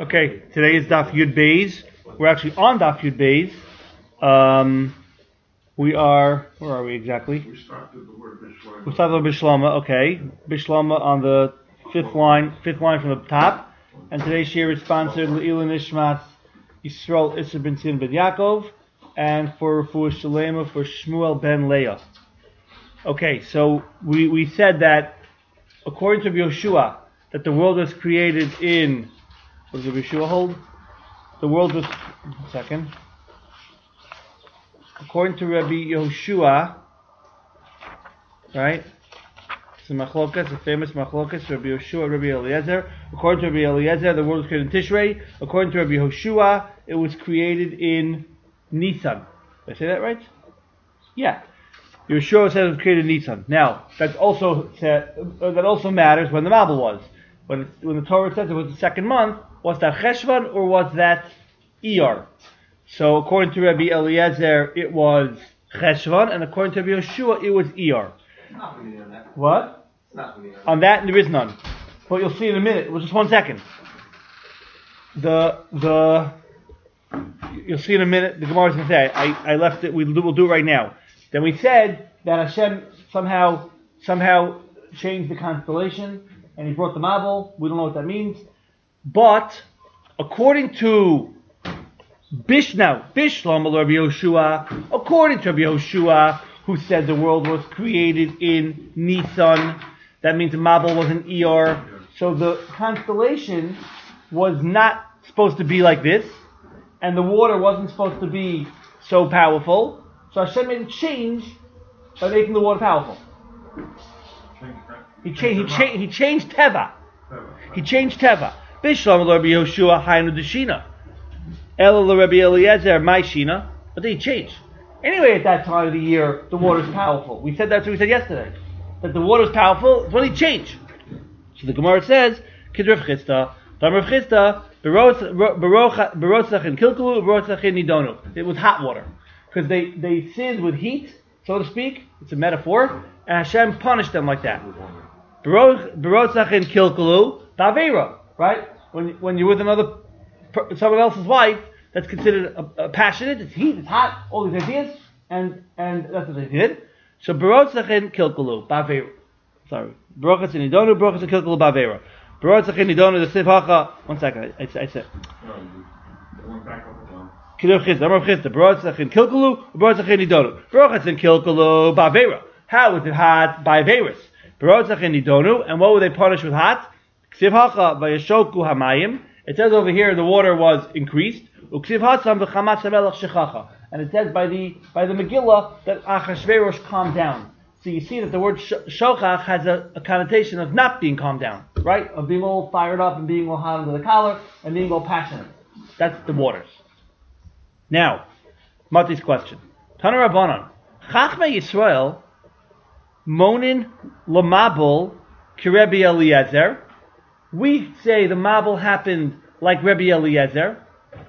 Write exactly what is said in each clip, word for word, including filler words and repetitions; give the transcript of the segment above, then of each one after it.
Okay, today is Daf Yud Beis. We're actually on Daf Yud Beis. Um, we are, where are we exactly? We started with the word Bishlama. We started with Bishlama, okay. Bishlama on the fifth line, fifth line from the top. And today's share is sponsored Le'ilu Nishmas Yisrael Isser ben Sin ben Yaakov and for for Shalema for Shmuel ben Leah. Okay, so we, we said that according to Yoshua, that the world was created in, what does Yoshua hold? The world was, one second. According to Rabbi Yoshua, right? It's a machlokas, a famous machlokas, Rabbi Yoshua, Rabbi Eliezer. According to Rabbi Eliezer, the world was created in Tishrei. According to Rabbi Yoshua, it was created in Nisan. Did I say that right? Yeah. Yoshua says it was created in Nisan. Now, that's also said, uh, that also matters when the Mabul was. When, it, when the Torah says it was the second month, was that Cheshvan or was that Iyar? So according to Rabbi Eliezer, it was Cheshvan, and according to Rabbi Yoshua, it was Iyar. It's not really on that. What? It's not really on that. On that, there is none. But you'll see in a minute. Well, just one second. The the you'll see in a minute. The Gemara is going to say, I, I left it. We'll do, we'll do it right now. Then we said that Hashem somehow somehow changed the constellation, and He brought the Mabul. We don't know what that means. But according to Bish now, Bishlam Rabbi Yoshua, according to Rabbi Yoshua, who said the world was created in Nisan, that means the Mabul was in Iyar. So the constellation was not supposed to be like this, and the water wasn't supposed to be so powerful. So Hashem made a change by making the water powerful. He changed. He changed. He changed Teva. He changed Teva. Bishlam Rabbi Yoshua Hainu Deshina. El Rabbi Eliezer my Shina. But then he changed. Anyway, at that time of the year, the water is powerful. We said that's what we said yesterday. That the water is powerful. It's when he changed. So the Gemara says, Kid Rav Chisda, Dam Rav Chisda, Berotzach in Kilkulu, Berotzach in Nidonu. It was hot water. Because they, they sinned with heat, so to speak. It's a metaphor. And Hashem punished them like that. Berotzach in Kilkulu, Davera. Right? When when you're with another, someone else's wife, that's considered a, a passionate, it's heat, it's hot, all these ideas, and and that's what they did. So Berotzach Kilkulu, Bavera. Sorry. Berotzach in Nidonu, Berotzach Kilkulu, Bavera. Berotzach in Nidonu, the Sivhacha. One second, I, I, I said. Kidur Chizda, Amar Chizda, Berotzach in Kilkulu, Berotzach in Nidonu. Berotzach in Kilkulu, Bavera. How was it hot? Baveris. Berotzach in Nidonu, and what were they punished with hot? Ksivhacha vayashoku hamayim. It says over here the water was increased. Uksivhatzam v'chamatz hamelach shechacha. And it says by the by the Megillah that Achashverosh calmed down. So you see that the word sh- shochach has a, a connotation of not being calmed down, right? Of being all fired up and being all hot under the collar and being all passionate. That's the waters. Now, Mati's question. Tana Rabbanan. Chachmei Yisrael monin lamabul kirebi Eliezer. We say the Mabul happened like Rebbe Eliezer.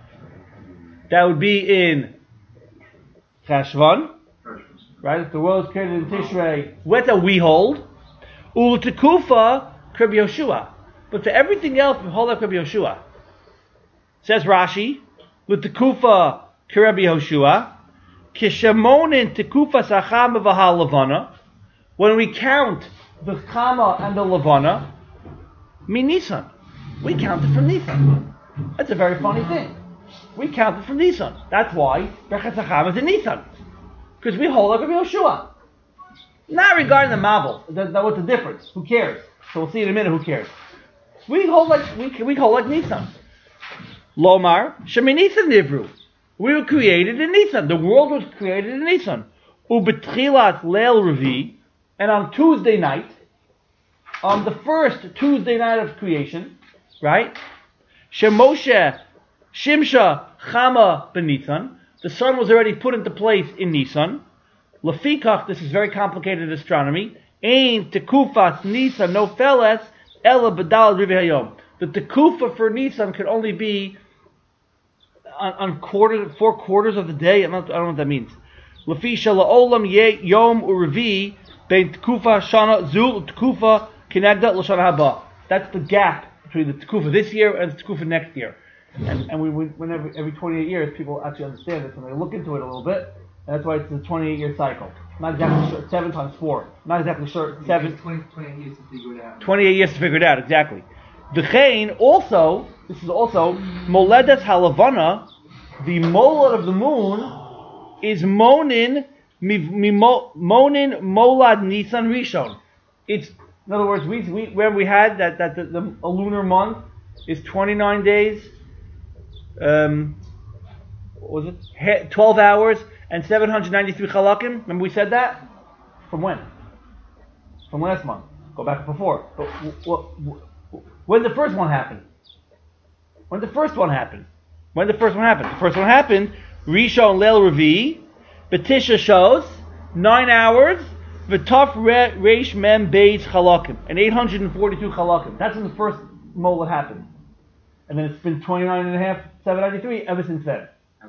That would be in Cheshvan, right? If the world is created in Tishrei, what do we hold? Ulutekufa Rebbe Yoshua. But for everything else, we hold like Rebbe Yoshua. Says Rashi, Ulutekufa Rebbe Yoshua, Kishamonin Tekufa Sachama V'ha Levana. When we count the Chama and the Levana, mean Nisan. We counted from Nisan. That's a very funny thing. We counted from Nisan. That's why Berchat Hacham is in Nisan. Because we hold like Rabbi Yoshua. Not regarding the Mabul. That, that, what's the difference? Who cares? So we'll see in a minute who cares. We hold like we, we hold like Nisan. Lomar, Shemi Nisan Nivru. We were created in Nisan. The world was created in Nisan. Ubetchilat Leil Revi. And on Tuesday night, on the first Tuesday night of creation, right? Shemoshe, Shimsha, Chama b'Nisan. The sun was already put into place in Nisan. Lefikach, this is very complicated astronomy. Ein tekufas Nisan no feles ela b'dal rivi hayom. The tekufa for Nisan could only be on, on quarter, four quarters of the day. I'm not, I don't know what that means. Lefisha la'olam yom u'revi bein tekufa shana zul tekufa kinegda l'shana haba. That's the gap between the Tekufa this year and the Tekufa next year. And, and we, we whenever every twenty-eight years, people actually understand this and they look into it a little bit. And that's why it's a twenty-eight year cycle. Not exactly sure. Seven times four. Not exactly sure. Seven. twenty, twenty years to figure it out. twenty-eight years to figure it out, exactly. Dechain also, this is also, Moledas Halavana, the molad of the moon, is Monin, mi, mi, mo, Monin Molad Nisan Rishon. It's, in other words, we, we where we had that, that the, the a lunar month is twenty-nine days, um, what was it, twelve hours, and seven hundred ninety-three chalakim. Remember we said that? From when? From last month. Go back before. But what, when the first one happened? When the first one happened? When the first one happened? The first one happened, Rishon Leil Revi, Betisha shows, nine hours, V'taf Reish Mem Beis chalakim, and eight hundred forty-two chalakim. That's when the first molad happened. And then it's been twenty-nine and a half, seven ninety-three ever since then.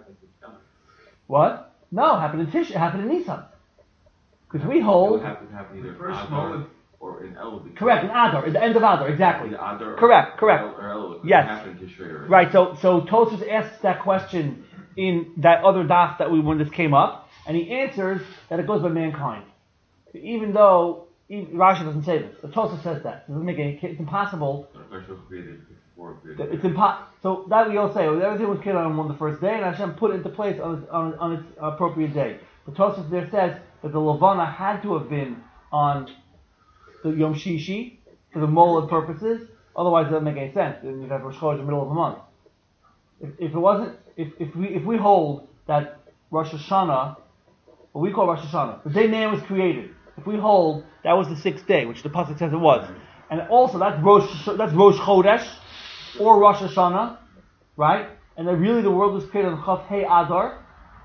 What? No, it happened in Tish. It happened in Nisan. Because we hold. It would happen to happen either First Adar moment. or in Elul. Correct, in Adar, at the end of Adar, exactly. The Adar Correct, correct. Or Elul. Yes. Happened in Tishrei already. Right. So, so Tosfos asks that question in that other daf that we when this came up, and he answers that it goes by mankind. Even though even, Rashi doesn't say this, but Tosfos says that. It doesn't make any. It's impossible. Hashem created before created. It's impossible. So that we all say, well, everything was created on one the first day, and Hashem put it into place on its, on, on its appropriate day. But Tosfos there says that the Levana had to have been on the Yom Shishi for the molad purposes. Otherwise, it doesn't make any sense. Then you'd have Rosh Chodesh in the middle of the month. If, if it wasn't, if, if we if we hold that Rosh Hashanah, what we call Rosh Hashanah, the day man was created. If we hold that was the sixth day, which the pasuk says it was, and also that's Rosh that's Rosh Chodesh or Rosh Hashanah, right? And then really the world was created on Chaf Hey Adar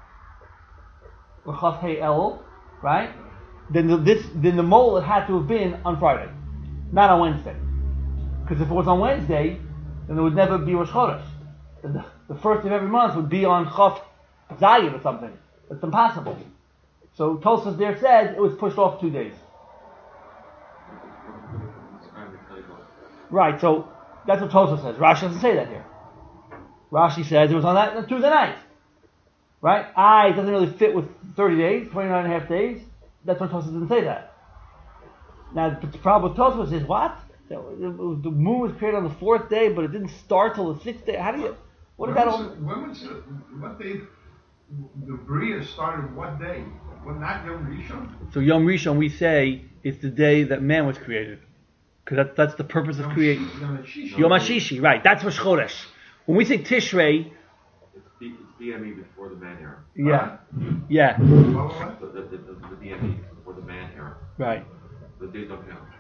or Chaf Hey Elul, right? Then the, this then the molad had to have been on Friday, not on Wednesday. Because if it was on Wednesday, then there would never be Rosh Chodesh. The, the first of every month would be on Chaf Zayin or something. It's impossible. So Tosfos there says it was pushed off two days. Right, so that's what Tosfos says. Rashi doesn't say that here. Rashi says it was on that Tuesday night. Right? Ah, it doesn't really fit with thirty days, twenty-nine and a half days. That's why Tosfos didn't say that. Now, the problem with Tosfos is what? The moon was created on the fourth day, but it didn't start till the sixth day. How do you... What is that all... When was it, what day, the Bria started what day? Well, not Yom Rishon? So Yom Rishon, we say, it's the day that man was created. Because that, that's the purpose of creating. Yom Hashishi. Yom HaShishi, right. That's Rosh Chodesh. When we say Tishrei... It's B, it's B M E before the man era. Yeah. Yeah. What, what? The, the, the, the, the B M E before the man era. Right. The days don't count.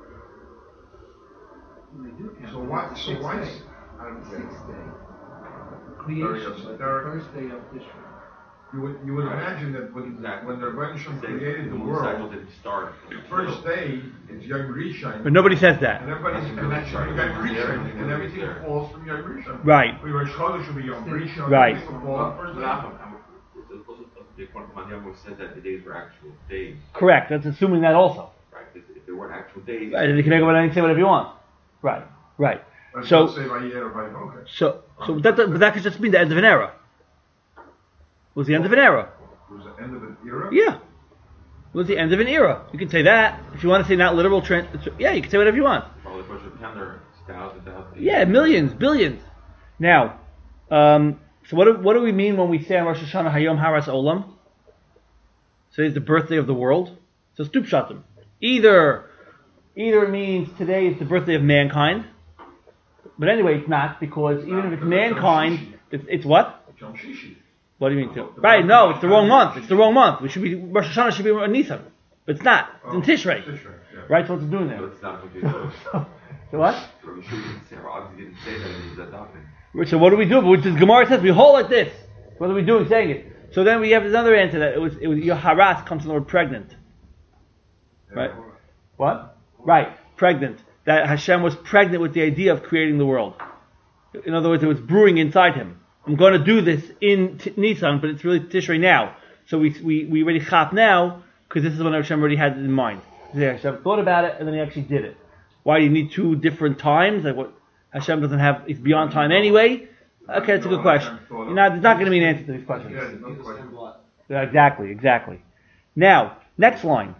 They do count. So why, so Sixth why, day. is- I don't Sixth get day. Third, Creation, like the third. first day of Tishrei. You would, you would Right. imagine that when, Exactly. when the Rebbeinu They- created the moon cycle world, didn't start. the first day is Yom Rishon. But nobody says that. And everybody's connected to Yom Rishon, and everything falls from Yom Rishon. Right. We were Chodesh should be Yom Rishon. Right. everything will fall on the first day. The Mandiam says that the days were actual days, Correct. That's assuming that also. right? If, if they weren't actual days, Right. And you can make about anything, say whatever you want. Right. Right. But So- don't say Vayer or Vayoker. So, so that, but that could just mean the end of an era. It was the end of an era. It was the end of an era? Yeah. It was the end of an era. You can say that. If you want to say not literal, trans- yeah, you can say whatever you want. probably push it down there, it's thousands, thousands. Yeah, millions, billions. Now, um, so what do, what do we mean when we say on Rosh Hashanah Hayom Haras Olam? So it's the birthday of the world. So Stup Shatim. Either, either it means today is the birthday of mankind. But anyway, it's not, because even if it's mankind, it's, it's what? It's Yom Shishi. What do you mean? Too? Right? No, it's the wrong month. It's the wrong month. We should be Rosh Hashanah should be in Nisan, but it's not. It's in Oh, Tishrei. Tishrei, yeah. Right? So what's it doing So there? it's not confusing. So what? Rabbi Shua didn't say, or obviously didn't say that it was that document. So what do we do? Which is Gemara says we hold like this. What are we doing saying it? So then we have another answer that it was it was your haras comes from the word pregnant. Right? What? Right, pregnant. That Hashem was pregnant with the idea of creating the world. In other words, it was brewing inside him. I'm going to do this in T- Nisan, but it's really Tishrei now. So we we we already chap now because this is when Hashem already had it in mind. Yeah, Hashem thought about it and then he actually did it. Why do you need two different times? Like what? Hashem doesn't have, it's beyond time anyway? Okay, that's a good question. You know, there's not going to be an answer to these questions. Yeah, no question. Yeah, exactly, exactly. Now, next line.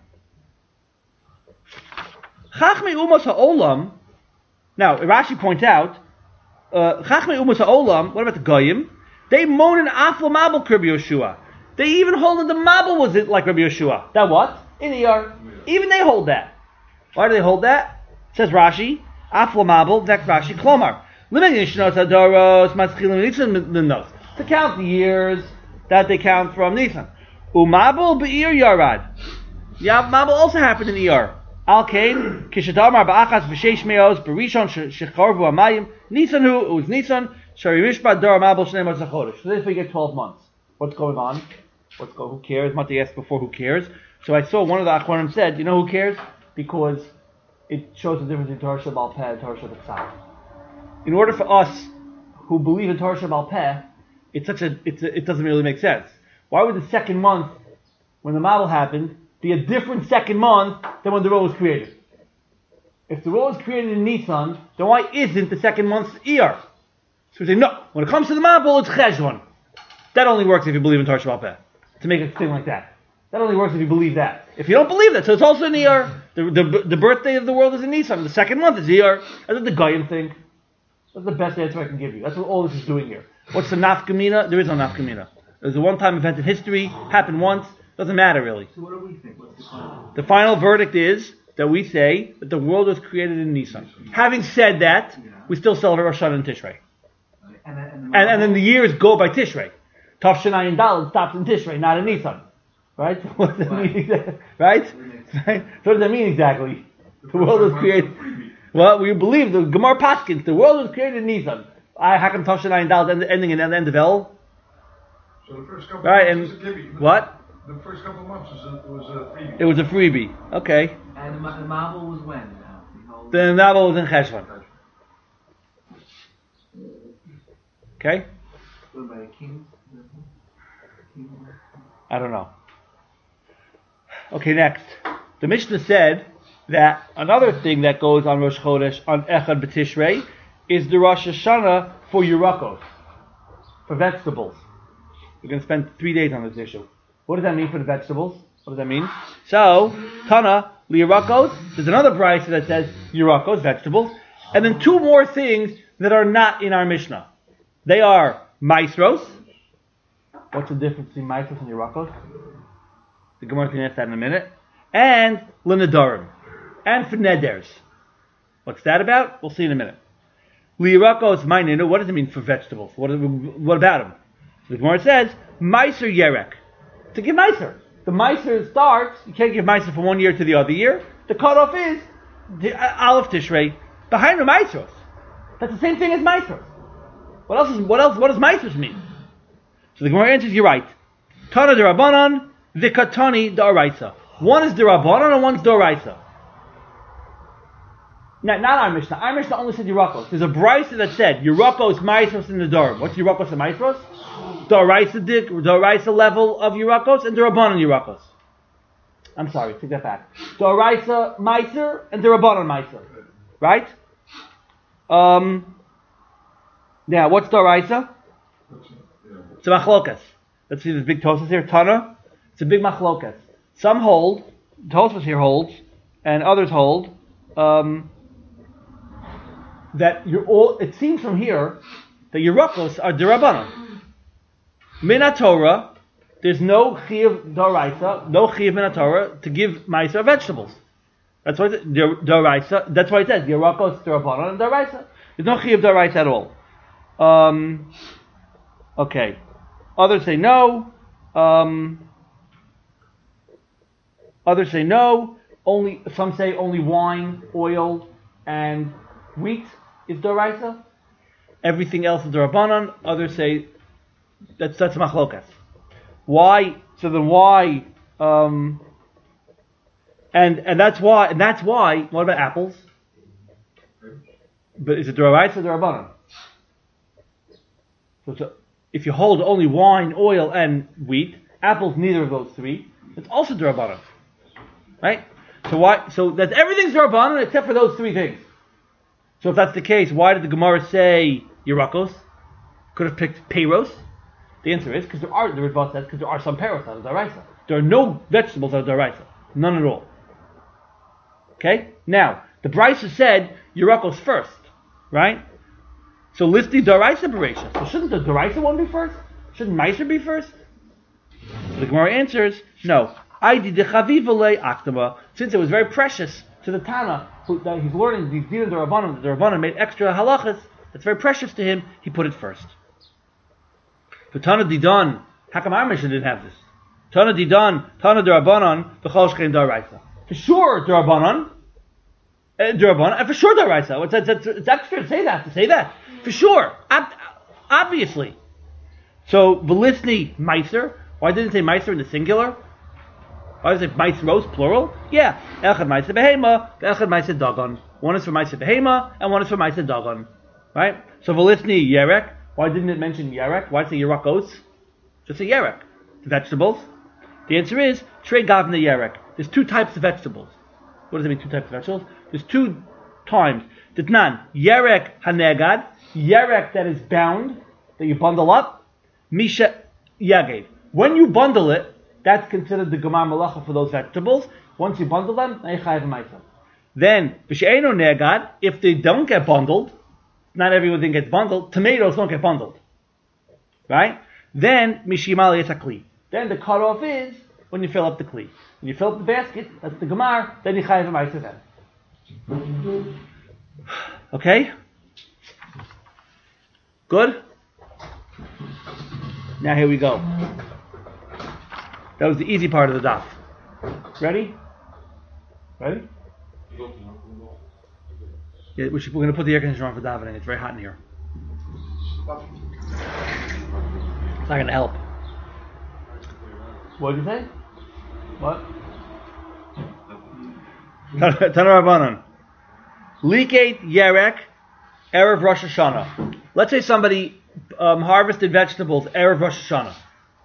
Chachmei Umas Ha'olam. Now, Rashi points out, uh, Chachmei Umas Ha'olam, what about the Goyim? They moan an aflo mabel Rabbi Yeshua. They even hold that the mabel was it like Rabbi Yeshua. That what? In Iyar. Even they hold that. Why do they hold that? Says Rashi, aflo mabel, next Rashi, Klomar. To count the years that they count from Nisan. Umabel be'ir yarad. Yeah, Mabel also happened in Iyar. Al Kain, Kishadamar ba'achas v'sheish me'os, Berishon shechorvu amayim, Nisan who, it was Nisan, Shari Rishba Dor Mabel Shnei Motzei Chodesh. So this we get twelve months. What's going on? What's go? Who cares? Mati asked before, who cares? So I saw one of the Achronim said, you know who cares? Because it shows the difference between Torah Shabbal Peh and Torah Shabbal. In order for us who believe in Torah Shabbal Peh, it's such a, it's a, it doesn't really make sense. Why would the second month, when the Mabel happened, be a different second month than when the row was created? If the row was created in Nisan, then why isn't the second month Iyar? So we say, no, when it comes to the Mabel, it's Cheshvan. That only works if you believe in Torah Shabbal Peh, to make a thing like that. That only works if you believe that. If you don't believe that, so it's also in Iyar. The, the, the birthday of the world is in Nisan. The second month is Iyar. That's what the Goyim think. That's the best answer I can give you. That's what all this is doing here. What's the nafkamina? There is no nafkamina. There's a one-time event in history, happened once, doesn't matter really. So what do we think? What's the final? The final verdict is that we say that the world was created in Nisan. Having said that, we still celebrate Rosh Hashanah and Tishrei. And, then- and, the And, and then the years go by Tishrei. Tafshanai and Daled stops in Tishrei, not in Nisan. Right? What does that mean exactly? Right? Right? So what does that mean exactly? The world was created... Well, we believe the Gemara Paskins, the world was created in Nisan. I Hakam Tafshanai and Daled end- ending in the end of El. So the first couple Right, months and was a gibby. what? The first couple months was a, was a freebie. It was a freebie. Okay. and the, ma- the marble was when? Now? The whole- The Nabal was in Cheshvan. Okay? What about a king? King? I don't know. Okay, next. The Mishnah said that another thing that goes on Rosh Chodesh, on Echad B'Tishrei, is the Rosh Hashanah for Yerakos, for vegetables. We're going to spend three days on this issue. What does that mean for the vegetables? What does that mean? So, Tana, Yerakos, there's another brayso that says Yerakos, vegetables, and then two more things that are not in our Mishnah. They are Maisros. What's the difference between Maisros and Yerakos? The Gemara can answer that in a minute. And Linadarim. And for Neders. What's that about? We'll see in a minute. Lirakos Maininu, what does it mean for vegetables? What, what about them? The Gemara says, Meiser Yerek. To give Meiser. The Meiser starts, you can't give Meiser from one year to the other year. The cutoff is the uh, Aleph Tishrei. Behind the Meisros. That's the same thing as Meisros. What else is, what else, what does Meisros mean? So the Gemara answers, you're right. Tana de Rabbanan, Vikatani Da'araisa. One is the Rabbanan and one's Da'araisa. Now, not our Mishnah. Our Mishnah only said Yerakos. There's a brayso that said Yerakos, Maisros, and Nedarim. What's Yerakos and Maisros? Da'araisa dik, Da'araisa level of Yerakos, and the Rabbanan Yerakos. I'm sorry, take that back. Da'araisa Meiser and the Rabbanan Meiser. Right? Um. Now, what's Da'araisa? It's a machlokas. Let's see this big Tosfos here. Tana. It's a big machlokas. Some hold, Tosfos here holds, and others hold, um, that you're all. It seems from here that Yerakos are derabanan. Min Torah, there's no chiyuv daraisa, no chiyuv min Torah to give ma'aser vegetables. That's why it's daraisa. That's why it says Yerakos derabanan and daraisa. There's no chiyuv daraisa at all. Um, okay. Others say no. Um, others say no. Only some say only wine, oil, and wheat is doraisa. Everything else is derabanan. Others say that's that's machlokas. Why? So then why? Um, and and that's why. And that's why. What about apples? But is it doraisa or derabanan? So, so if you hold only wine, oil, and wheat, apples, neither of those three, it's also derabanan, right? So why? So that everything's derabanan except for those three things. So if that's the case, why did the Gemara say Yerakos? Could have picked Peiros. The answer is because there are, the Ritva says, because there are some Peiros out of Daraisa. There are no vegetables out of Daraisa. None at all. Okay? Now, the Brisa said Yerakos first, right? So list the Daraisa Bereisha. So shouldn't the Daraisa one be first? Shouldn't Meiser be first? So the Gemara answers, no. Aidi de Chavivale Aktama, since it was very precious to the Tana, who, that he's learning these Din the Rabbanim, the Rabbanim made extra halachas, that's very precious to him, he put it first. For Tana Didan, how come our mission didn't have this? Tana Didan, Tana Darabanan, B'chol Shchein Daraisa. For sure, Darabanan, uh, Darabanan, and for sure Daraisa. It's, it's, it's extra to say that, to say that. For sure, Ob- obviously. So, Velisni Meiser, why didn't it say Meiser in the singular? Why does it Meisros, plural? Yeah. Echad Meiser Behema, Echad Meiser Dagon. One is for Meiser Behema, and one is for Meiser Dagon. Right? So Velisni Yerek, why didn't it mention Yerek? Why say Yerakos? Just say Yerek. The vegetables. The answer is, Trey Gavna Yerek. There's two types of vegetables. What does it mean, two types of vegetables? There's two times. Ditnan, Yerek Hanegad, Yerek that is bound, that you bundle up, Misha Yagev. When you bundle it, that's considered the Gemar Malacha for those vegetables. Once you bundle them, then, B'she'eno Negad, if they don't get bundled, not everything gets bundled, tomatoes don't get bundled. Right? Then, Mishimal Yetakli. Then the cutoff is when you fill up the kli. When you fill up the basket, that's the Gemar, then you chayav ma'aser then. Okay? Good? Now here we go. That was the easy part of the daf. Ready? Ready? Yeah, we should, we're going to put the air conditioner on for davening. It's very hot in here. It's not going to help. What did you say? What? Tana Rabbanan. Liket Yerek, Erev Rosh Hashanah. Let's say somebody um, harvested vegetables Erev Rosh Hashanah.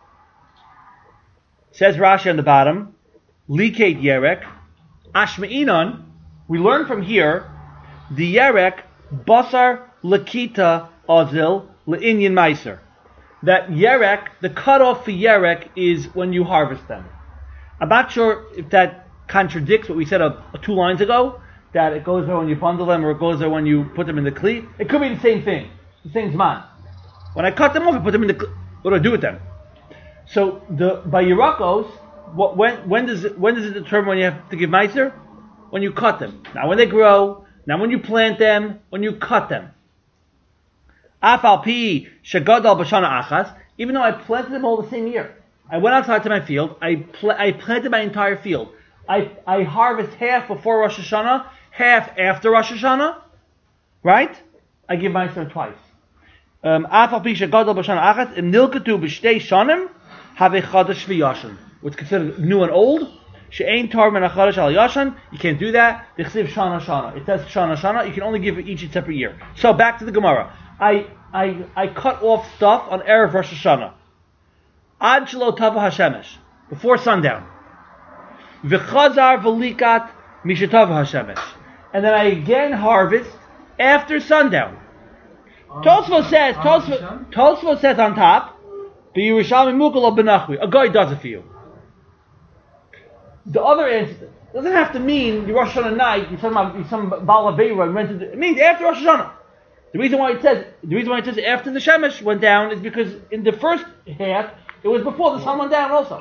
Says Rashi on the bottom, Liket Yerek, Ashma'inon, we learn from here, the Yerek, Basar Lakita Ozil, Le'inyan Meiser. That Yerek, the cutoff for Yerek is when you harvest them. I'm not sure if that contradicts what we said a, a two lines ago, that it goes there when you bundle them or it goes there when you put them in the kli. It could be the same thing, the same zman. When I cut them off, I put them in the kli. What do I do with them? So the by Yerakos, what, when when does it, when does it determine when you have to give meiser? When you cut them. Not when they grow, not when you plant them, when you cut them. Afal pi shagadal b'shana achas. Even though I planted them all the same year, I went outside to my field. I pl- I planted my entire field. I I harvest half before Rosh Hashanah, half after Rosh Hashanah. Right? I give meiser twice. Afal pi shagadal b'shana achas im nilkatu b'shtei shanim have a chadash v'yashan. What's considered new and old. She'ain tar min achadash al yashan. You can't do that. Dichsiv shana shana. It says shana shana. You can only give it each a separate year. So back to the Gemara. I I I cut off stuff on Erev Rosh Hashanah. Ad shelo tava hashemesh. Before sundown. V'chazar v'likat mishetava hashemesh. And then I again harvest after sundown. Um, Tosfos says, Tosfos, Tosfos says on top, B'Yerushalmi Mukal Benachri. A guy does it for you. The other answer doesn't have to mean you Rosh Hashanah night, you some you some Baal Aveira and rented it. It means after Rosh Hashanah. The reason why it says the reason why it says after the Shemesh went down is because in the first half it was before the sun went down also.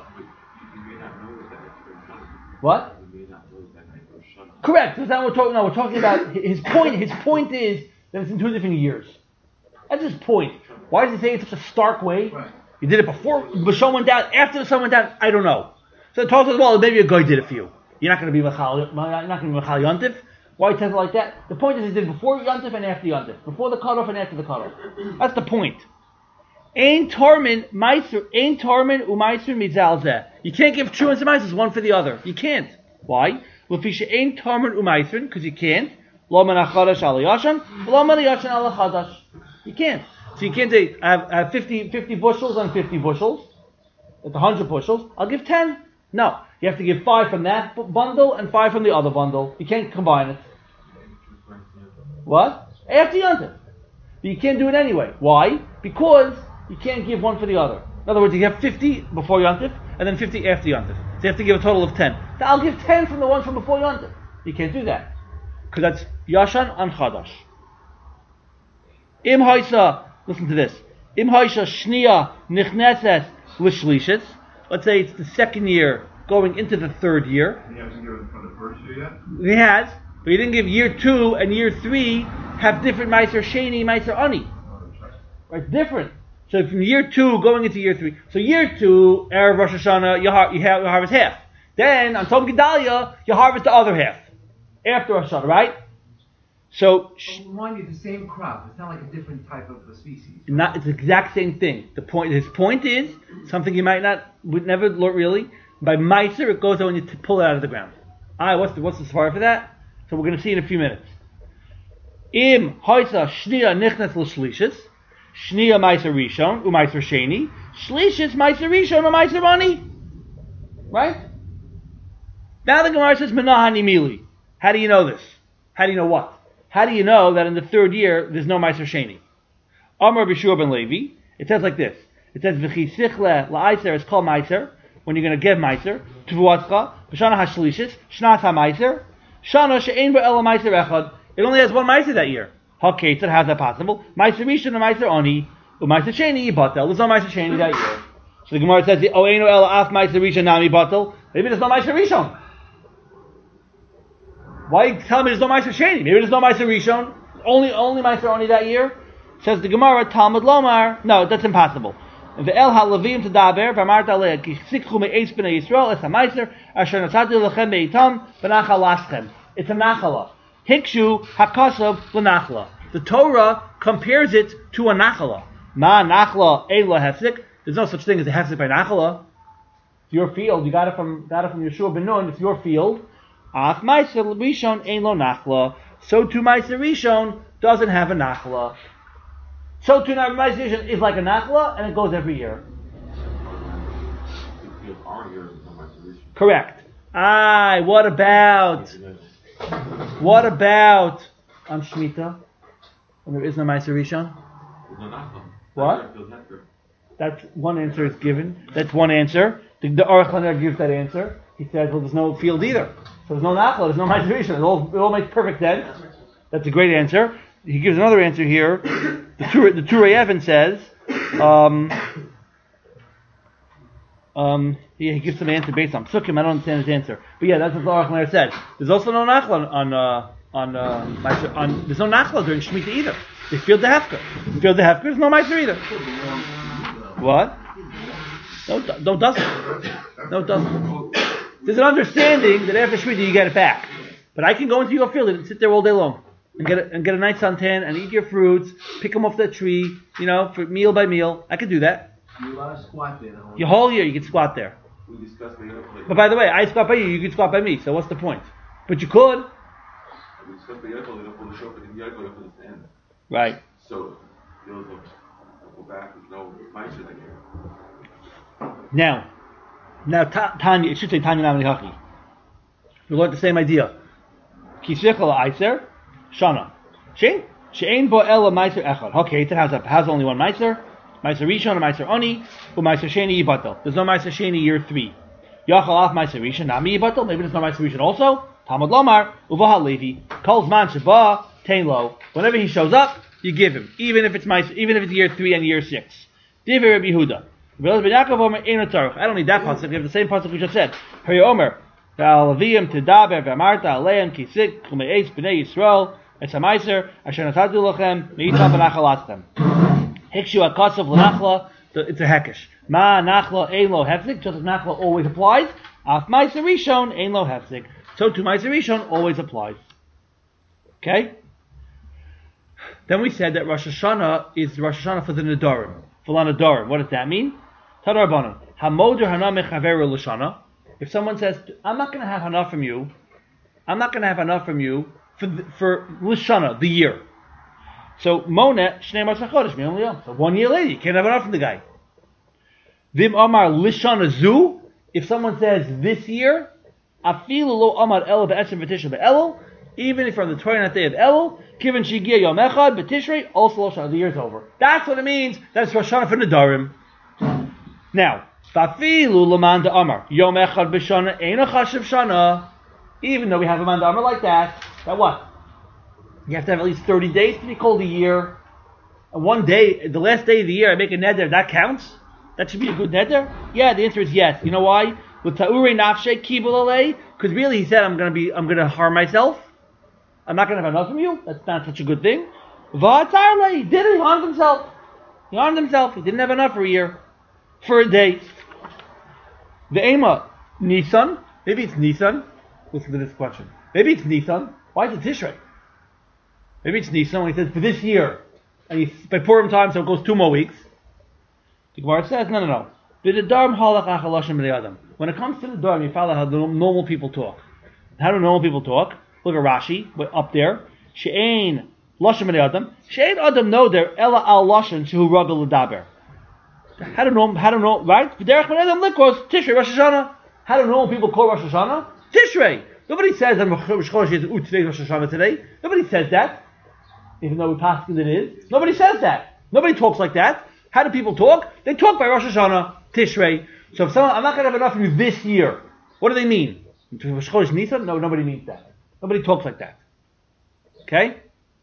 What? Correct. That's not what we're talking. No, we're talking about his point. His point is that it's in two different years. That's his point. Why does he say it in such a stark way? Right. You did it before the sun went down, after the sun went down. I don't know. So it tells us, well, maybe a guy did it for you. You're not going to be machal. You're not going to be machal yontif. Why he says it like that? The point is, he did it before yontif and after yontif, before the cutoff and after the cutoff. That's the point. Ein tormin meiser, ein tormin umeiser mizalzeh. You can't give true and meisers one for the other. You can't. Why? Lefisha ein tormin umeiser, because you can't. Lo man achadash al yashan, lo man yashan al chadash. You can't. So you can't say, I have, I have fifty, fifty bushels on fifty bushels. At one hundred bushels, I'll give ten. No. You have to give five from that bundle and five from the other bundle. You can't combine it. What? after Yontif. But you can't do it anyway. Why? Because you can't give one for the other. In other words, you have fifty before Yontif, and then fifty after Yontif. So you have to give a total of ten. So I'll give ten from the one from before Yontif. You can't do that. Because that's Yashan and Chadash. Im Haisa, listen to this. Im Haisa Shnia Nichneses Lishlishis. Let's say it's the second year going into the third year. He hasn't given from the first year yet? He has, but he didn't give year two and year three have different Meiser Sheni, Meiser Ani. Right, different. So from year two going into year three. So year two, Erev Rosh Hashanah, you, har- you, have, you harvest half. Then on Tom Gedalia, you harvest the other half. After Rosh Hashanah, right? So, sh- But remind you, the same crop. It's not like a different type of a species. not, it's the exact same thing. The point, his point is, something you might not, would never learn really, by Meiser, it goes on when you t- pull it out of the ground. Alright, what's the, what's the svara for that? So we're going to see in a few minutes. Im hoisa shnia nichnas l'shlishis, shnia meiser rishon, u meiser sheni, shlishis meiser rishon, u meiser ani. Right? Now the Gemara says, menahani mili. How do you know this? How do you know what? How do you know that in the third year there's no meiser sheni? Amar b'shur ben Levi, it says like this. It says, v'chi sichle la'aiser is called meiser, when you're going to give meiser, tvuatzcha, v'shana hashlishis, shnat ha-meiser, shana she'ein ba'ela meiser echad. It only has one meiser that year. Ha'ketzad, how's that possible? Meiser rishon and meiser oni, u'meiser sheni yibatel. There's no meiser sheni that year. So the Gemara says, oeinu ela af meiser rishon nami batel. Maybe there's no meiser rishon. Why you tell me there's no meiser sheni? Maybe there's no meiser rishon. Only, only meiser oni that year. Says the Gemara, Talmud Lomar. No, that's impossible. Ve'el ha'levim tedaber v'amart aleh ki sikchu me'eis b'nei Yisrael es ha'meiser asher natzati lechem be'itam v'nachal laschem. It's a nachala. Hikshu hakasav l'nachla. The Torah compares it to a nachala. Ma nachla ein la hefsik. There's no such thing as a hefsik by nachala. It's your field. You got it from got it from Yeshua ben Nun. It's your field. Af meiser rishon ein lo nachla. So too meiser rishon doesn't have a nachla. So too now meiser rishon is like a nachla and it goes every year. Correct. Aye. What about? What about on Shemitah? When there is no Meiser Rishon? What? That's one answer is given. That's one answer. The, the Aruch LaNer gives that answer. He says, well, there's no field either. So there's no Nachla, there's no Meiser Rishon. It all, it all makes perfect sense. That's a great answer. He gives another answer here. The Tur- the Turei Even says, um, Um, yeah, he gives some answer based on Psukim. I don't understand his answer, but yeah, that's what the Aruch LaNer said. There's also no nachla on uh, on uh, on. There's no nachla during Shemitah either. They field the hefker. They field the hefker. There's no meiser either. What? No, no, doesn't. No, doesn't. There's an understanding that after Shemitah you get it back, but I can go into your field and sit there all day long and get a, and get a nice suntan and eat your fruits, pick them off the tree, you know, for meal by meal. I could do that. You're allowed to squat there the whole Your whole year you can squat there. We discussed the other But by the way, I squat by you, you can squat by me, so what's the point? But you could. We discussed the other they don't pull the shofar in the other for the stand. Right. So they'll go go back with no meiser that year. Now, now ta- Tanya, it should say Tanya Namani Haki. We learned the same idea. Kishichel Aiser, Shana. Shein? Shein bo ela meiser echad. Okay, it has, a, has only one meiser. Meiser Rishon and Meiser Oni, or Meiser Sheni Yibatel. There's no Meiser Sheni year three. Yachal af Meiser Rishon, Nami Yibatel. Maybe there's no Meiser Rishon also. Talmud Lomar, Uvahal Levi, Kol Zman Sheba, Tainlo. Whenever he shows up, you give him, even if it's Meiser, even if it's year three and year six. Divrei Rabbi Yehuda. I don't need that pasuk. We have the same pasuk we just said. Hari Omer, V'alaviyim Tedaber V'amarta Aleim Kisik Chumeis B'nei Yisrael Es HaMeiser Asher Natatu Lachem Me'itam V'nachal Astem. Hikshu akasav l'nachla, it's a hekesh. Ma nachla ein lo hefzik, just as nachla always applies. Af meiser rishon ein lo hefzik. So to meiser rishon always applies. Okay? Then we said that Rosh Hashanah is Rosh Hashanah for the Nadarim. For the Nadarim. What does that mean? Tadar banan. Hamoder hana mechaveru l'shana. If someone says, I'm not going to have enough from you, I'm not going to have enough from you for the, for l'shana, the year. So Mona Shnei Masach Chodesh Me'om Liyom. So one year later, you can't have enough from the guy. Vim Amar Lishana Zu. If someone says this year, Afilu Lo Amar El Be'esem V'Tisha Be'elul, even if on the twenty-ninth day of Elul, given Shigia Yom Echad, but Tishrei, also Rosh Hashanah, the year's over. That's what it means. That's Rosh Hashanah for Nedarim. Now, Fafilu Laman de Amar, Yom Echad B'Shana, Eina Chashav Shana, even though we have a man de Amar like that, that what? You have to have at least thirty days to be called a year. And one day, the last day of the year, I make a neder, that counts? That should be a good neder? Yeah, the answer is yes. You know why? With Ta'urei Nafshe Kibul Alei, because really he said, I'm going to be, I'm going to harm myself. I'm not going to have enough from you. That's not such a good thing. Va'atarle, he did it, he harmed himself. He harmed himself. He didn't have enough for a year. For a day. The Ema, Nisan. Maybe it's Nisan. Listen to this question. Maybe it's Nisan. Why is it Tishrei? Maybe it's Nisan when he says for this year. And he's by Purim time, so it goes two more weeks. The Gemara says, no, no, no. When it comes to the Dharm, you follow how the normal people talk. How do normal people talk? Look at Rashi, up there. She'ein Lashon B'nei Adam. She'ein Adam no der ela al Lashon shehu ragel l'daber. How do normal, how do normal, right? V'derech B'nei Adam likros Tishrei Rosh Hashanah. How do normal people call Rosh Hashanah? Tishrei. Nobody says that Rosh Chodesh is ooh, today's Rosh Hashanah today. Nobody says that. Even though we pass it is. Nobody says that. Nobody talks like that. How do people talk? They talk by Rosh Hashanah, Tishrei. So if someone, I'm not going to have enough of you this year, what do they mean? Rosh Chodesh Nisan? No, nobody means that. Nobody talks like that. Okay?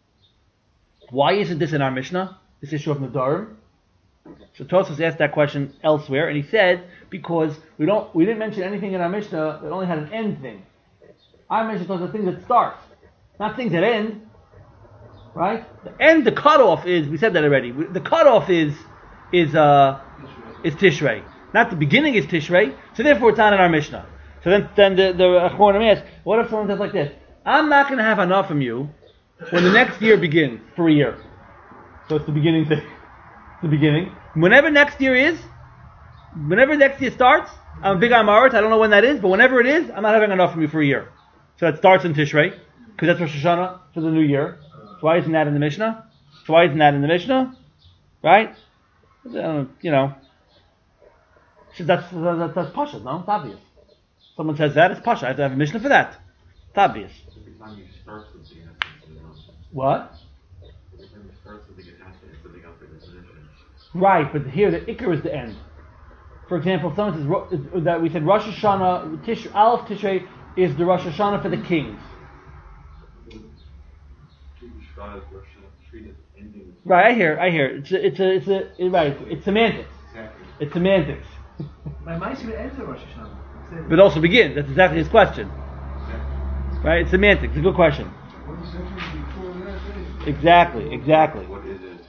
Why isn't this in our Mishnah? This issue of Nadarim? So Tosfos asked that question elsewhere, and he said, because we don't, we didn't mention anything in our Mishnah that only had an end thing. Our Mishnah was the thing that starts, not things that end. Right? The end, the cutoff is, we said that already, the cutoff is, is, uh, is Tishrei. Not the beginning is Tishrei, so therefore it's not in our Mishnah. So then, then the, the Achronim asks, what if someone says like this, I'm not going to have enough from you when the next year begins, for a year. So it's the beginning thing. It's the beginning. Whenever next year is, whenever next year starts, I'm big on Ma'aret, I don't know when that is, but whenever it is, I'm not having enough from you for a year. So it starts in Tishrei, because that's Rosh Hashanah for the new year. So why isn't that in the Mishnah? So why isn't that in the Mishnah? Right? Uh, you know. So that's, that's, that's Pasha, no? It's obvious. Someone says that, it's Pasha. I have to have a Mishnah for that. It's obvious. Every time you start something, it has something else. What? Every time you start something, it has to have something else in definition. Right, but here the Iker is the end. For example, if someone says that we said Rosh Hashanah, Tish, Aleph Tishrei is the Rosh Hashanah for the kings. Right, I hear, I hear. It's a, it's a, it's a, right. It's semantics. Exactly. It's semantics. My Ma'aser ends at Rosh Hashanah. But also begins. That's exactly his question. Right? It's semantics. It's a good question. Exactly, exactly. What is it?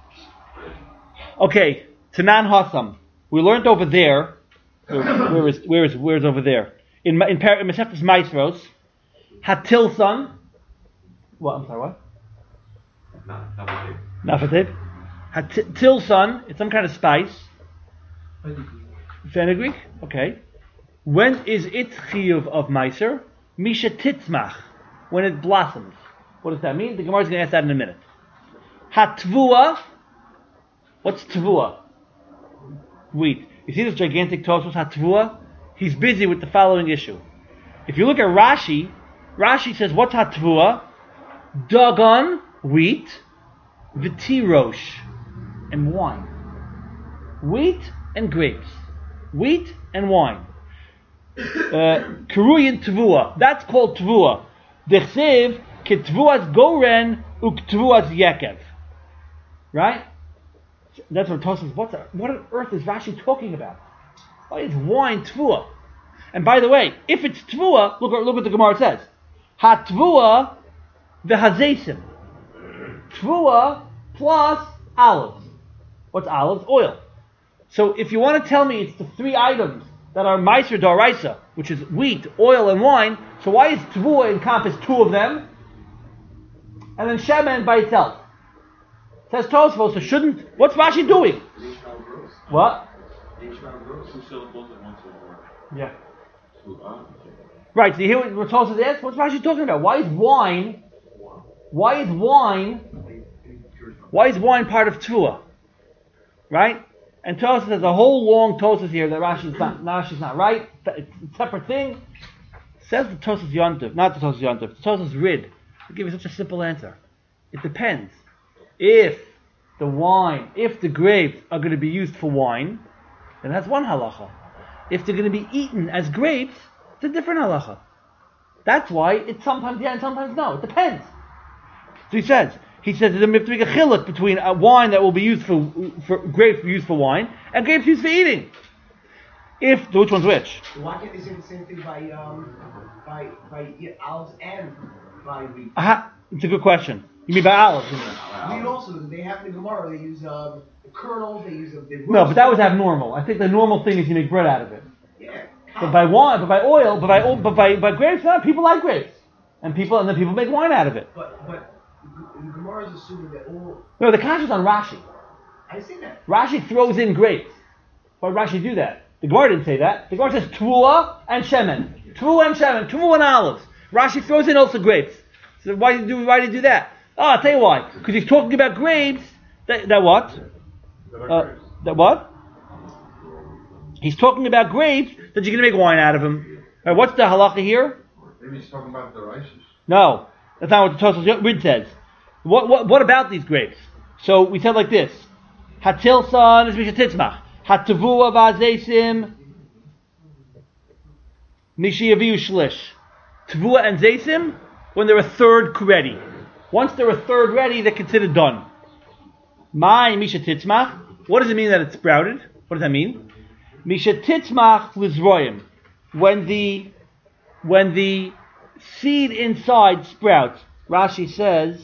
Okay, Tanan Hassam. We learned over there. Where, where is where is where is over there? In in, Par- in Masechtas Maisros, Hatilsan. What? I'm sorry. What? Not, not what it- Nafatib. Hatilsan. It's some kind of spice. Fenugreek. Okay. When is it chiyuv of Meiser? Misha titzmach. When it blossoms. What does that mean? The Gemara is going to ask that in a minute. Hatvua. What's tvua? Wheat. You see this gigantic Tosfos Hatvua? He's busy with the following issue. If you look at Rashi, Rashi says, what's Hatvua? Dagon, wheat, v'tirosh, and wine. Wheat and grapes. Wheat and wine. Keruyin tvua. That's called tvua. Dechsev ketvuas goren uktvuas yekev. Right? That's what Tosfos. What's what on earth is Rashi talking about? Why is wine tvua? And by the way, if it's tvua, look look what the Gemara says. Ha tvua v'hazesim. Tvua plus olives. What's olives? Oil. So if you want to tell me it's the three items that are Meiser Daraisa, which is wheat, oil, and wine, so why is Tvua encompass two of them? And then Shemen by itself. Says Tosfos, so shouldn't, what's Rashi doing? What? Two syllables and one syllable. Yeah. Two, uh, Right, so you hear what Tosfos asks? What's Rashi talking about? Why is wine, why is wine, why is wine part of Tvua? Right? And Tosfos has a whole long Tosfos here that Rashi's not, Rashi's not right. It's a separate thing. Says the Tosas Yontif, not the Tosas Yontif, the Tosas Rid. I'll give you such a simple answer. It depends. If the wine, if the grapes are going to be used for wine, then that's one halacha. If they're going to be eaten as grapes, it's a different halacha. That's why it's sometimes yeah and sometimes no. It depends. So he says, he says that we have to make a chiluk between a wine that will be used for, for grapes used for wine and grapes used for eating. If which one's which? Why can't they say the same thing by um by by yeah, olives and by wheat? Aha, it's a good question. You mean by olives? You mean? Wheat also, they have in the Gemara, they use um, the kernels, they use the No, but that was abnormal. I think the normal thing is you make bread out of it. Yeah. But by wine, but by oil, but by oil, but by, by grapes, no, people like grapes, and people and then people make wine out of it. But but the Gemara is assuming that all. No, the kasha is on Rashi. I see that. Rashi throws in grapes. Why would Rashi do that? The Gemara didn't say that. The Gemara says tvua and shemen, tvua and shemen, tvua and olives. Rashi throws in also grapes. So why did you do why did you do that? Oh, I'll tell you why. Because he's talking about grapes. That, that what? Uh, that what? He's talking about grapes that you're going to make wine out of them. Right, what's the halacha here? Maybe he's talking about the rices. No, that's not what the Tosfos Rid says. What, what what about these grapes? So we said like this: Hatilsan is mishatitzmach, hatavua va'zesim mishiyaviu shlish. Tavua and zesim when they're a third ready. Once they're a third ready, they're considered done. My mishatitzmach. What does it mean that it's sprouted? What does that mean? Mishatitzmach lizroyim. When the when the seed inside sprouts. Rashi says,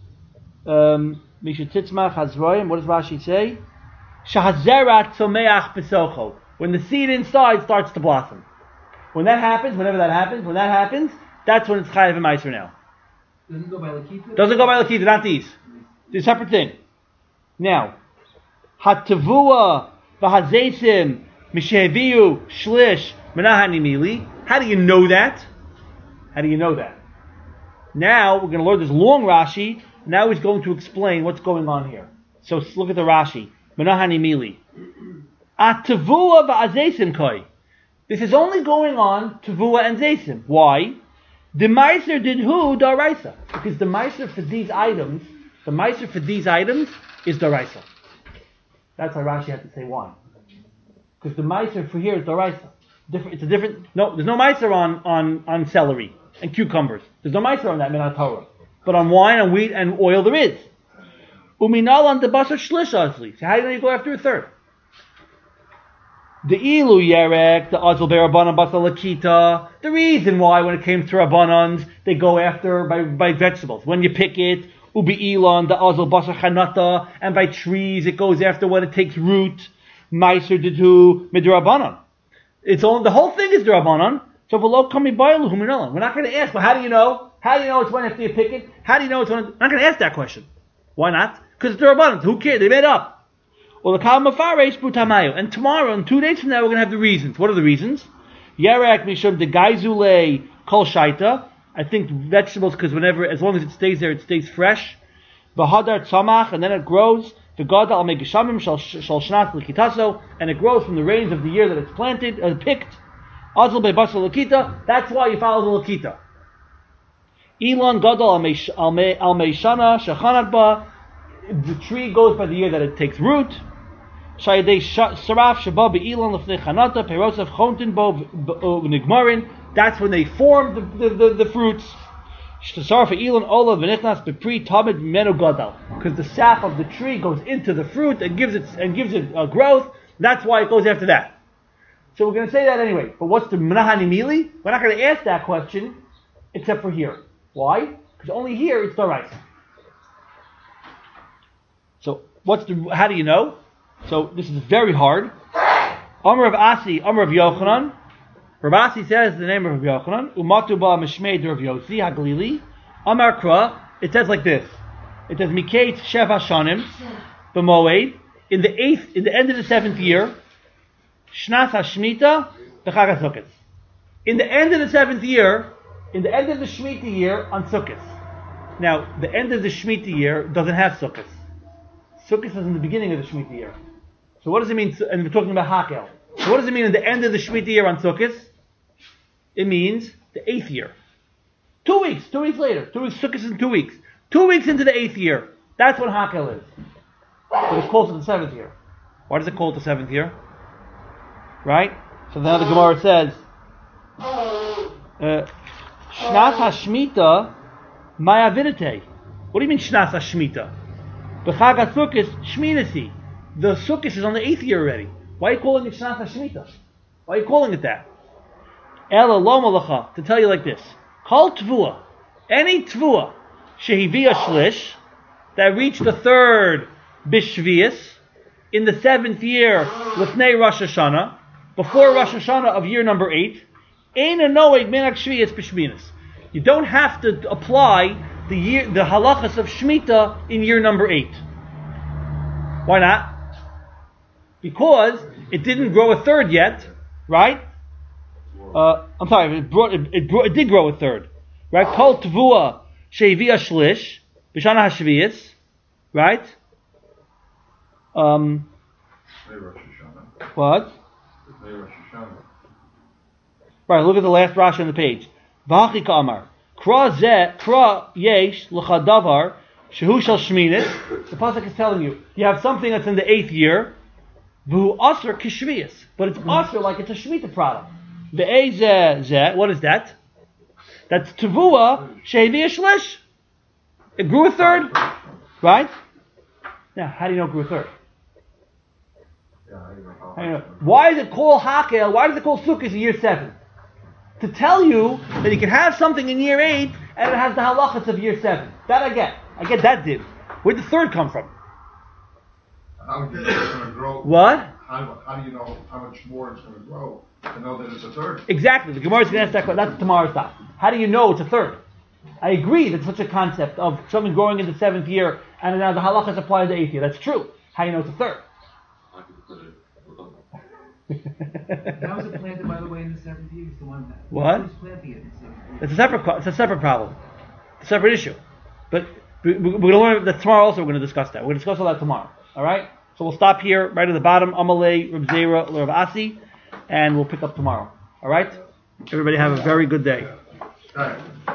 um, Mishatitzmach hazroyim. What does Rashi say? Shahazera tzomeach besocho. When the seed inside starts to blossom. When that happens, whenever that happens, when that happens, that's when it's chayav meiser now. Doesn't go by Lakita? Doesn't go by Lakita, not these. It's a separate thing. Now, Hatavua v'hazesim misheviu shlish menahani mili. How do you know that? How do you know that? Now we're going to learn this long Rashi. Now he's going to explain what's going on here. So look at the Rashi. Menahani mili. Atavua v'hazesim koi. This is only going on Tavua and zesim. Why? The meiser did who daraisa? Because the meiser for these items, the meiser for these items is daraisa. That's why Rashi had to say why. Because the meiser for here is daraisa. Different. It's a different. No, there's no meiser on on on celery and cucumbers. There's no meiser on that minat Torah. But on wine and wheat and oil there is. Uminal on the basar shlish asli. So how do you go after a third? The ilu yerek, the azal berabanan basal lakita. The reason why when it came to rabbanans they go after by, by vegetables. When you pick it, ubi ilan, the azal basal chanata, and by trees it goes after when it takes root. Meiser didu midrabanan. It's all the whole thing is drabanan. So v'lo kami bailu huminalan. We're not going to ask. Well, how do you know? How do you know it's when after you pick it? How do you know it's when? We're not going to ask that question. Why not? Because it's drabanan. Who cares? They made up. Well, the kalmafaresh butamayo, and tomorrow, and two days from now, we're going to have the reasons. What are the reasons? Yerek mishum de gaizule kol shaita. I think vegetables, because whenever, as long as it stays there, it stays fresh. V'hadar tzamach, and then it grows. V'gada al megishamim shal shnat l'kitaso, and it grows from the rains of the year that it's planted, uh, picked. Azul be'basal l'kita. That's why you follow the l'kita. Elon gadol al meishana shachanat ba. The tree goes by the year that it takes root. That's when they form the, the, the, the fruits. Because the sap of the tree goes into the fruit and gives it and gives it uh, growth. That's why it goes after that. So we're going to say that anyway. But what's the menahani mili? We're not going to ask that question except for here. Why? Because only here it's daraisa. So what's the? How do you know? So this is very hard. Amr of Asi, Amr of Yochanan. Rav Asi says the name of Rav Yochanan. Umatu ba mishmei de Rav Yossi Hagalili. Amar Kra. It says like this. It says Miketz Shev Hashanim b'Moed in the eighth, in the end of the seventh year. Shnas Hashmita b'Chag HaSukkos. In the end of the seventh year, in the end of the Shemitah year on Sukkos. Now the end of the Shemitah year doesn't have Sukkos. Sukkot is in the beginning of the Shemitah year. So what does it mean? And we're talking about Hakel. So what does it mean in the end of the Shemitah year on Sukkot? It means the eighth year. Two weeks, two weeks later. Two weeks, Sukkot is in two weeks. Two weeks into the eighth year. That's when Hakel is. But it's called to the seventh year. Why does it call it the seventh year? Right? So now the Gemara says, uh, Shnas HaShmita Mayavidite. What do you mean Shnas HaShmita? B'chag HaSukkos Shminasi. The Sukkot is on the eighth year already. Why are you calling it Shnas HaShmita? Why are you calling it that? Ela lo malacha. To tell you like this. Kol tvua. Any tvua shehivia shlish that reached the third bishvius in the seventh year lifnei Rosh Hashanah, before Rosh Hashanah of year number eight, ein noeg minak shvius b'shminas. You don't have to apply the year, the halachas of Shemitah in year number eight. Why not? Because it didn't grow a third yet, right? Uh, I'm sorry, it, brought, it, it, brought, it did grow a third, right? Kol tvua sheivia shlish b'shana hashvius, right? Um, what? Right, look at the last Rashi on the page. V'hachi ka'amar kra zeh kra yesh l'chadavar shehu shel shminis. The pasuk is telling you you have something that's in the eighth year, v'hu aser kishvius, but it's aser like it's a shmita product. Ve'ezeh zeh, what is that? That's tevua sheivia shlish. It grew a third, right? Now, how do you know it grew a third? How do you know? Why is it called Hakel? Why does it call Sukkot in year seven? To tell you that you can have something in year eight and it has the halachas of year seven. That I get. I get that div. Where'd the third come from? How is it going to grow? What? How, how do you know how much more it's going to grow to know that it's a third? Exactly. The Gemara is going to ask that question. That's tomorrow's stop. How do you know it's a third? I agree that such a concept of something growing in the seventh year and now the halachas apply to the eighth year. That's true. How do you know it's a third? How was it planted, by the way, in the seventh year? It's the one that What? who's planting it in the seventh year? It's a separate. co- It's a separate problem. It's a separate issue. But we- we- we're going to learn that tomorrow. Also, we're going to discuss that. We're going to discuss all that tomorrow. All right. So we'll stop here, right at the bottom. Amalei, Reb Zera, Reb Asi, and we'll pick up tomorrow. All right. Everybody have a very good day. All right.